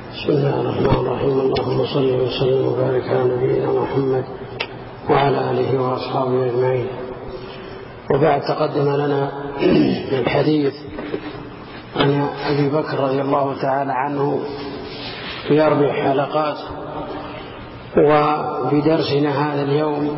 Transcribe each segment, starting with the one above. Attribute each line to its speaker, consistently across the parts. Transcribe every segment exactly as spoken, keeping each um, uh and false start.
Speaker 1: بسم الله الرحمن الرحيم. اللهم صل وسلم وبارك على نبينا محمد وعلى آله وأصحابه أجمعين. وبعد، تقدم لنا الحديث عن أبي بكر رضي الله تعالى عنه في أربع حلقات، وفي درسنا هذا اليوم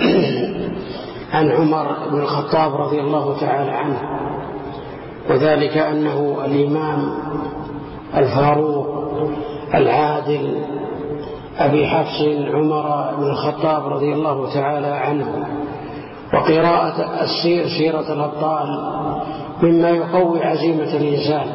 Speaker 1: عن عمر بن الخطاب رضي الله تعالى عنه، وذلك أنه الإمام الفاروق العادل أبي حفص عمر بن الخطاب رضي الله تعالى عنه. وقراءة السير سيرة الأبطال مما يقوي عزيمة الإنسان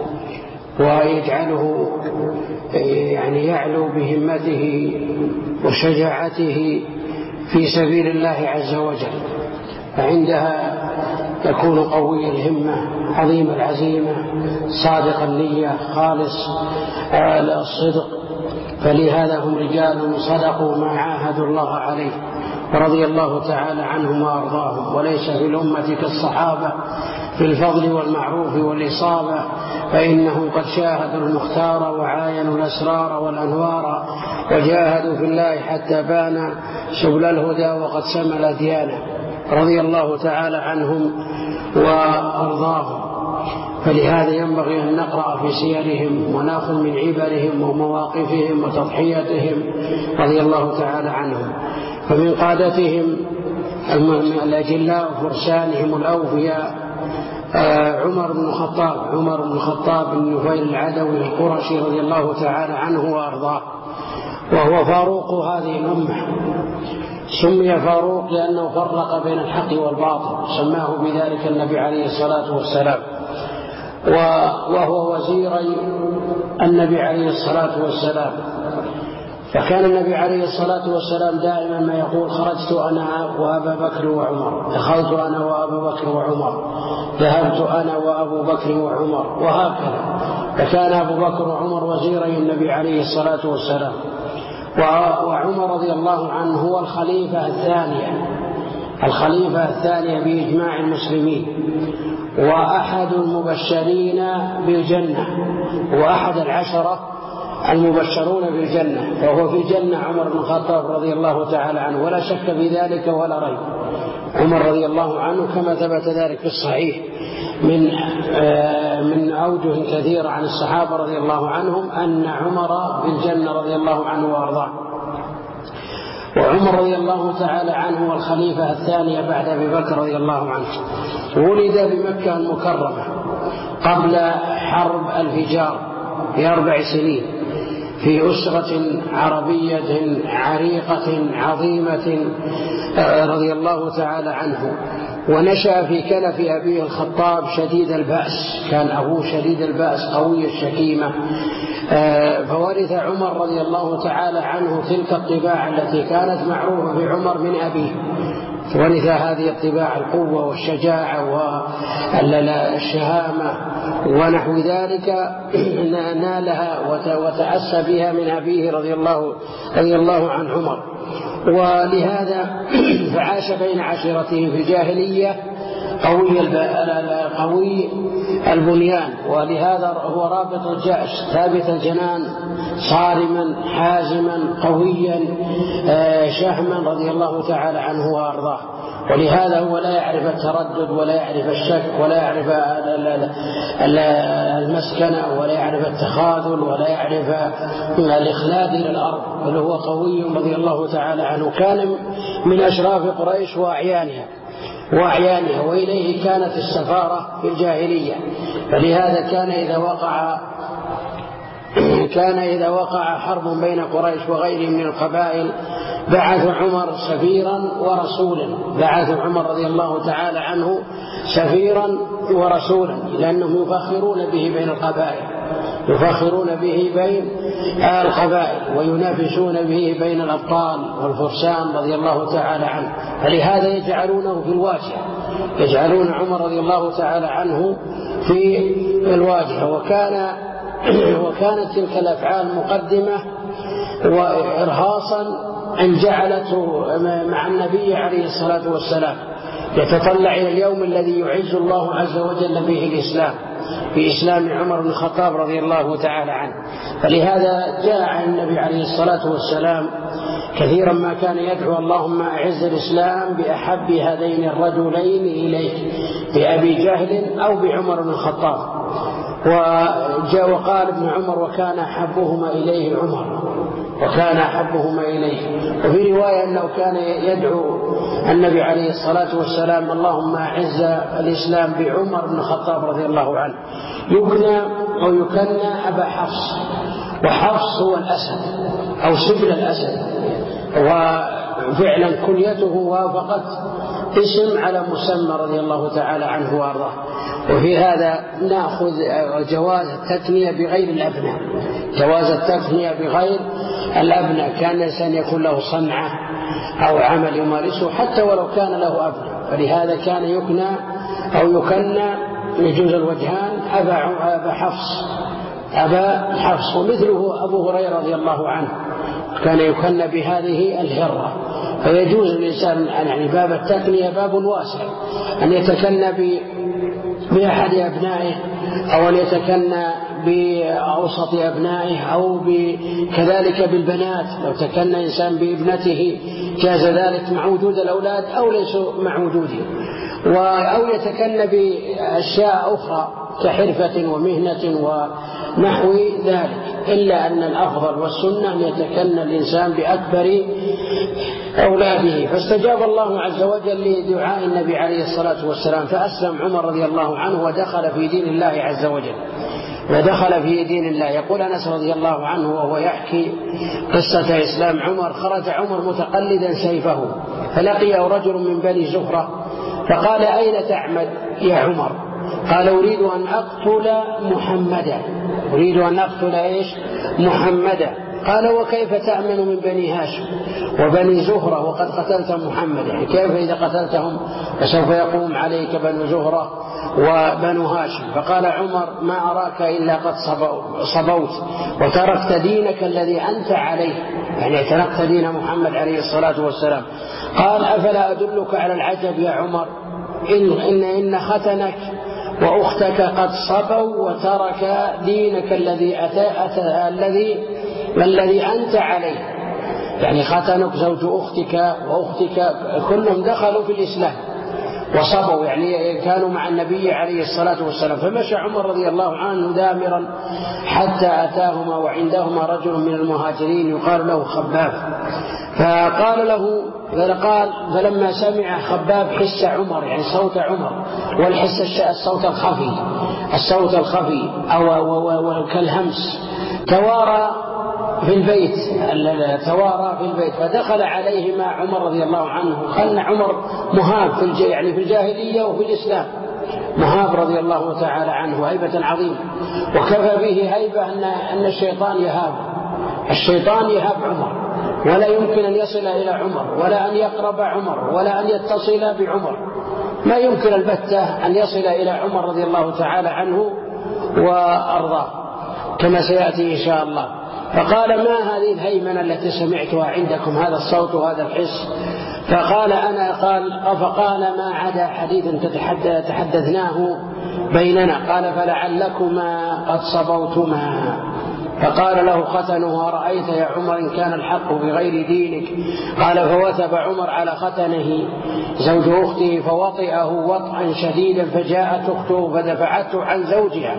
Speaker 1: ويجعله يعني يعلو بهمته وشجاعته في سبيل الله عز وجل، فعندها يكون قوي الهمة عظيم العزيمة صادق النية خالص الصدق. فلهذا هم رجال صدقوا ما عاهدوا الله عليه ورضي الله تعالى عنهم وأرضاهم. وليس في الأمة كالصحابة في الفضل والمعروف والإصابة، فإنهم قد شاهدوا المختار وعاينوا الأسرار والأنوار، وجاهدوا في الله حتى بان سبل الهدى وقد سمى الأديان، رضي الله تعالى عنهم وأرضاهم. فلهذا ينبغي أن نقرأ في سيرهم ونأخذ من عبرهم ومواقفهم وتضحياتهم رضي الله تعالى عنهم. فمن قادتهم الأجلاء وفرسانهم الأوفياء عمر بن الخطاب عمر بن الخطاب بن نفيل العدوي القرشي رضي الله تعالى عنه وأرضاه، وهو فاروق هذه الأمة. سمي فاروق لأنه فرق بين الحق والباطل، سماه بذلك النبي عليه الصلاة والسلام، وهو وزيري النبي عليه الصلاة والسلام. فكان النبي عليه الصلاة والسلام دائما ما يقول: خرجت أنا وأبا بكر وعمر، دخلت أنا وأبا بكر وعمر، ذهبت أنا وأبو بكر وعمر، وهكذا. فكان أبو بكر وعمر وزيري النبي عليه الصلاة والسلام. وعمر رضي الله عنه هو الخليفة الثانية الخليفة الثانية بإجماع المسلمين، وأحد المبشرين بالجنة، وأحد العشرة المبشرون بالجنة، فهو في الجنة عمر بن الخطاب رضي الله تعالى عنه، ولا شك في ذلك ولا ريب. عمر رضي الله عنه كما ثبت ذلك في الصحيح من من أوجه كثيرة عن الصحابة رضي الله عنهم أن عمر في الجنة رضي الله عنه وأرضاه. وعمر رضي الله تعالى عنه والخليفة الثانية بعد أبي بكر رضي الله عنه. ولد بمكة المكرمة قبل حرب الفجار بأربع سنين في أسرة عربية عريقة عظيمة رضي الله تعالى عنه. ونشأ في كنف أبيه الخطاب شديد البأس، كان أبوه شديد البأس قوي الشكيمة. فورث عمر رضي الله تعالى عنه تلك الطباع التي كانت معروفة بعمر من أبيه، ورث هذه الطباع القوة والشجاعة والشهامة ونحو ذلك، نالها وتأسى بها من أبيه رضي الله, رضي الله عن عمر. ولهذا فعاش بين عشيرته في الجاهلية قوي قوي البنيان، ولهذا هو رابط الجأش ثابت الجنان صارما حازما قويا شهما رضي الله تعالى عنه وأرضاه. ولهذا هو لا يعرف التردد ولا يعرف الشك ولا يعرف المسكنة ولا يعرف التخاذل ولا يعرف الإخلاد إلى الأرض، بل هو قوي رضي الله تعالى عنه. كان من أشراف قريش وأعيانها وأعيانها وإليه كانت السفارة في الجاهلية. فلهذا كان إذا وقع كان إذا وقع حرب بين قريش وغيرهم من القبائل بعث عمر سفيرا ورسولا بعث عمر رضي الله تعالى عنه سفيرا ورسولا، لأنهم يفخرون به بين القبائل يفخرون به بين القبائل وينافسون به بين الأبطال والفرسان رضي الله تعالى عنه. فلهذا يجعلونه في الواجهة يجعلون عمر رضي الله تعالى عنه في الواجهة. وكان وكانت تلك الأفعال مقدمة وإرهاصا أن جعلته مع النبي عليه الصلاة والسلام يتطلع إلى اليوم الذي يعز الله عز وجل به الإسلام، في إسلام عمر بن الخطاب رضي الله تعالى عنه. فلهذا جاء عن النبي عليه الصلاة والسلام كثيرا ما كان يدعو اللهم أعز الإسلام بأحب هذين الرجلين إليك، بأبي جهل أو بعمر بن الخطاب. وجاء وقال ابن عمر وكان أحبهما إليه عمر، وكان أحبهما إليه. وفي رواية أنه كان يدعو النبي عليه الصلاة والسلام اللهم أعز الإسلام بعمر بن الخطاب رضي الله عنه. يكنى أو يكنى أبا حفص، وحفص هو الأسد أو سبل الأسد، وفعلا كنيته وافقت اسم على مسمى رضي الله تعالى عنه وارضاه. وفي هذا نأخذ جواز التثنية بغير الأبناء، جواز التثنية بغير الأبناء، كان الإنسان يكون له صنعة أو عمل يمارسه حتى ولو كان له أبناء. فلهذا كان يكنى أو يكنى يجوز الوجهان أبا, أبا حفص أبا حفص. ومثله أبو هريرة رضي الله عنه كان يكنى بهذه الهرة. فيجوز الإنسان يعني باب التثنية باب واسع، أن يتكنى بأحد أبنائه أو أن يتكنى بأوسط أبنائه أو كذلك بالبنات، لو تكنى إنسان بابنته جاز ذلك مع وجود الأولاد أو ليسوا مع وجودهم، أو يتكنى بأشياء أخرى كحرفة ومهنة ونحو ذلك، إلا أن الأفضل والسنة أن يتكنى الإنسان بأكبر أولاده. فاستجاب الله عز وجل لدعاء النبي عليه الصلاة والسلام، فأسلم عمر رضي الله عنه ودخل في دين الله عز وجل، ودخل في دين الله. يقول أنس رضي الله عنه وهو يحكي قصة إسلام عمر: خرج عمر متقلدا سيفه فلقيه رجل من بني زهرة فقال: أين تعمد يا عمر؟ قال: أريد أن أقتل محمدا. أريد أن أقتل إيش؟ محمدا. قال: وكيف تأمن من بني هاشم وبني زهرة وقد قتلت محمد؟ يعني كيف إذا قتلتهم فسوف يقوم عليك بنو زهرة وبنو هاشم؟ فقال عمر: ما أراك إلا قد صبوت وتركت دينك الذي أنت عليه، يعني تركت دين محمد عليه الصلاة والسلام. قال: أفلا أدلك على العجب يا عمر؟ إن, إن, إن ختنك وأختك قد صبوا وترك دينك الذي أتى أتى الذي الذي أنت عليه. يعني ختنك زوج أختك وأختك كلهم دخلوا في الإسلام وصبوا، يعني كانوا مع النبي عليه الصلاة والسلام. فمشى عمر رضي الله عنه دامرا حتى أتاهما وعندهما رجل من المهاجرين يقال له خباب، فقال له قال فلما سمع خباب حس عمر، يعني صوت عمر، والحس الصوت الخفي الصوت الخفي أو كالهمس، توارى في البيت توارى في البيت فدخل عليه مع عمر رضي الله عنه. كان عمر مهاب في يعني في الجاهلية وفي الإسلام، مهاب رضي الله تعالى عنه هيبة عظيمة، وكفى به هيبة أن أن الشيطان يهاب الشيطان يهاب عمر، ولا يمكن أن يصل إلى عمر ولا أن يقرب عمر ولا أن يتصل بعمر، ما يمكن البتة أن يصل إلى عمر رضي الله تعالى عنه وأرضاه كما سيأتي إن شاء الله. فقال: ما هذه الهيمنة التي سمعتها عندكم، هذا الصوت وهذا الحس؟ فقال: أنا قال فقال: ما عدا حديث تحدثناه بيننا. قال: فلعلكما قد صبوتما. فقال له ختنه: أرأيت يا عمر إن كان الحق بغير دينك؟ قال: فوثب عمر على ختنه زوج أخته فوطئه وطئا شديدا، فجاءت أخته فدفعته عن زوجها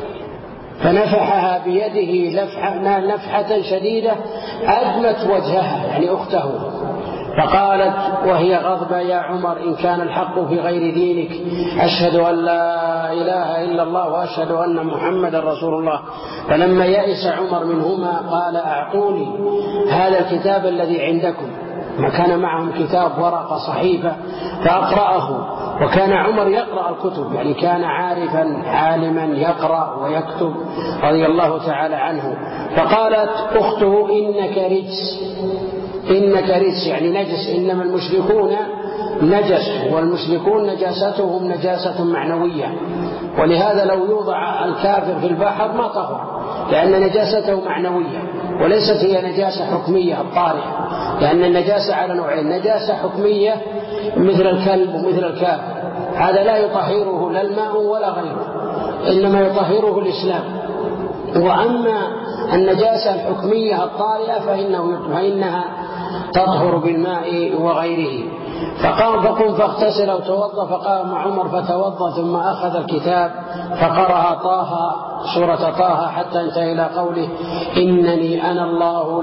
Speaker 1: فنفحها بيده لفحة, لفحة شديدة أدمت وجهها، يعني أخته. فقالت وهي غضبة: يا عمر إن كان الحق في غير دينك أشهد أن لا إله إلا الله وأشهد أن محمد رسول الله. فلما يئس عمر منهما قال: أعطوني هذا الكتاب الذي عندكم. ما كان معهم كتاب ورقة صحيفة فأقرأه، وكان عمر يقرأ الكتب، يعني كان عارفا عالما يقرأ ويكتب رضي الله تعالى عنه. فقالت أخته: إنك رجس إنك رجس، يعني نجس، إنما المشركون نجس، والمشركون نجاستهم نجاسة معنوية، ولهذا لو يوضع الكافر في البحر ما طهر، لأن نجاسته معنوية وليست هي نجاسة حكمية الطارئة، لأن النجاسة على نوعين: نجاسة حكمية مثل الكلب ومثل الكافر، هذا لا يطهره لا الماء ولا غيره، إنما يطهره الإسلام. وأما النجاسة الحكمية الطارئة فإنه فإنها تطهر بالماء وغيره. فقام فقم فاغتسل وتوضأ، فقام عمر فتوضأ ثم أخذ الكتاب فقرأ طه سورة طه حتى انتهى إلى قوله إنني أنا الله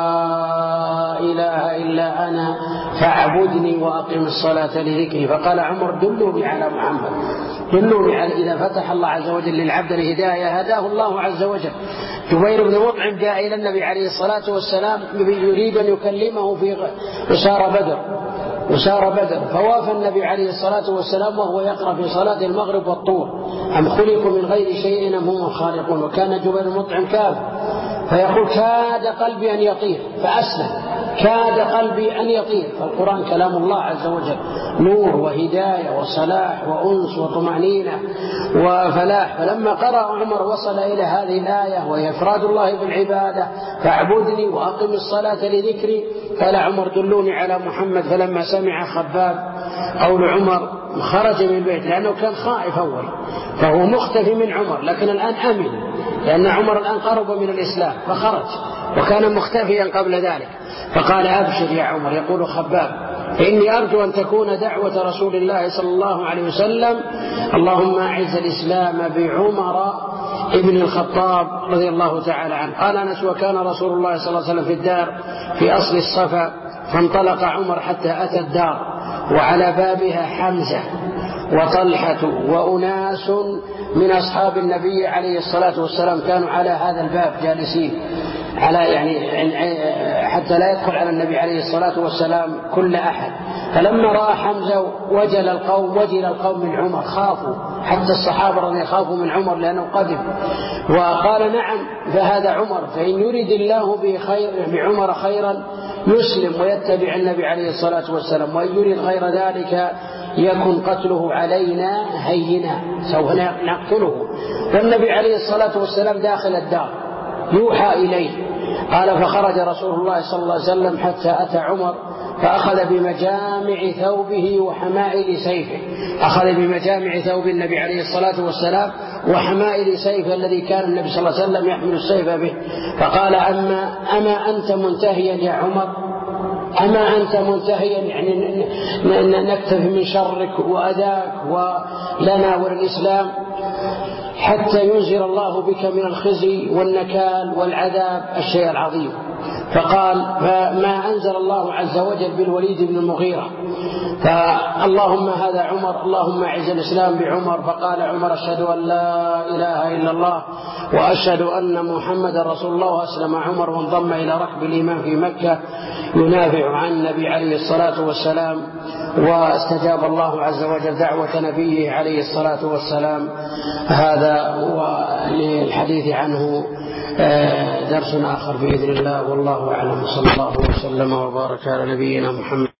Speaker 1: لا إله إلا أنا فاعبدني وأقم الصلاة لذكري. فقال عمر دلوني على محمد، دلوني على. إذا فتح الله عز وجل للعبد الهداية هداه الله عز وجل. جبير بن مطعم جاء إلى النبي عليه الصلاة والسلام يريد أن يكلمه في وسار بدر وسار بدر فوافى النبي عليه الصلاة والسلام وهو يقرأ في صلاة المغرب والطور أم خلقوا من غير شيء أم هم الخالقون. وكان جبير بن مطعم كافر فيقول كاد قلبي أن يطير فأسلم، كاد قلبي أن يطير. فالقرآن كلام الله عز وجل نور وهداية وصلاح وأنس وطمأنينة وفلاح. فلما قرأ عمر وصل إلى هذه الآية وهي إفراد الله بالعبادة فاعبدني وأقم الصلاة لذكري، قال عمر دلوني على محمد. فلما سمع خباب قول عمر خرج من البيت لأنه كان خائف أول، فهو مختفي من عمر، لكن الآن أمن لأن عمر الآن قرب من الإسلام فخرج، وكان مختفيا قبل ذلك. فقال أبشر يا عمر، يقول خباب فإني أرجو أن تكون دعوة رسول الله صلى الله عليه وسلم اللهم أعز الإسلام بعمر ابن الخطاب رضي الله تعالى عنه. قال أنس وكان رسول الله صلى الله عليه وسلم في الدار في أصل الصفا، فانطلق عمر حتى أتى الدار وعلى بابها حمزة وطلحة وأناس من أصحاب النبي عليه الصلاة والسلام كانوا على هذا الباب جالسين على يعني حتى لا يدخل على النبي عليه الصلاة والسلام كل أحد. فلما رأى حمزة وجل القوم وجل القوم من عمر، خافوا حتى الصحابة رضي يخافوا من عمر لأنه قدم. وقال نعم فهذا عمر، فإن يريد الله بخير بعمر خيرا يسلم ويتبع النبي عليه الصلاة والسلام، وإن يريد غير ذلك يكن قتله علينا هينا سوف نقتله. والنبي عليه الصلاة والسلام داخل الدار يوحى إليه. قال فخرج رسول الله صلى الله عليه وسلم حتى أتى عمر فأخذ بمجامع ثوبه وحمائل سيفه، أخذ بمجامع ثوب النبي عليه الصلاة والسلام وحمائل سيفه الذي كان النبي صلى الله عليه وسلم يحمل السيف به. فقال أما, أما أنت منتهيا يا عمر، أما أنت منتهيا يعني نكتفي من شرك وأذاك ولنا وللإسلام حتى ينزل الله بك من الخزي والنكال والعذاب الشيء العظيم. فقال فما أنزل الله عز وجل بالوليد بن المغيرة، فاللهم هذا عمر اللهم أعز الإسلام بعمر. فقال عمر أشهد أن لا إله إلا الله وأشهد أن محمد رسول الله. وأسلم عمر وانضم إلى ركب الإيمان في مكة ينافع عن النبي عليه الصلاة والسلام، واستجاب الله عز وجل دعوة نبيه عليه الصلاة والسلام. هذا هو للحديث عنه درس آخر بإذن الله، والله أعلم. صلى الله وسلم وبارك على نبينا محمد.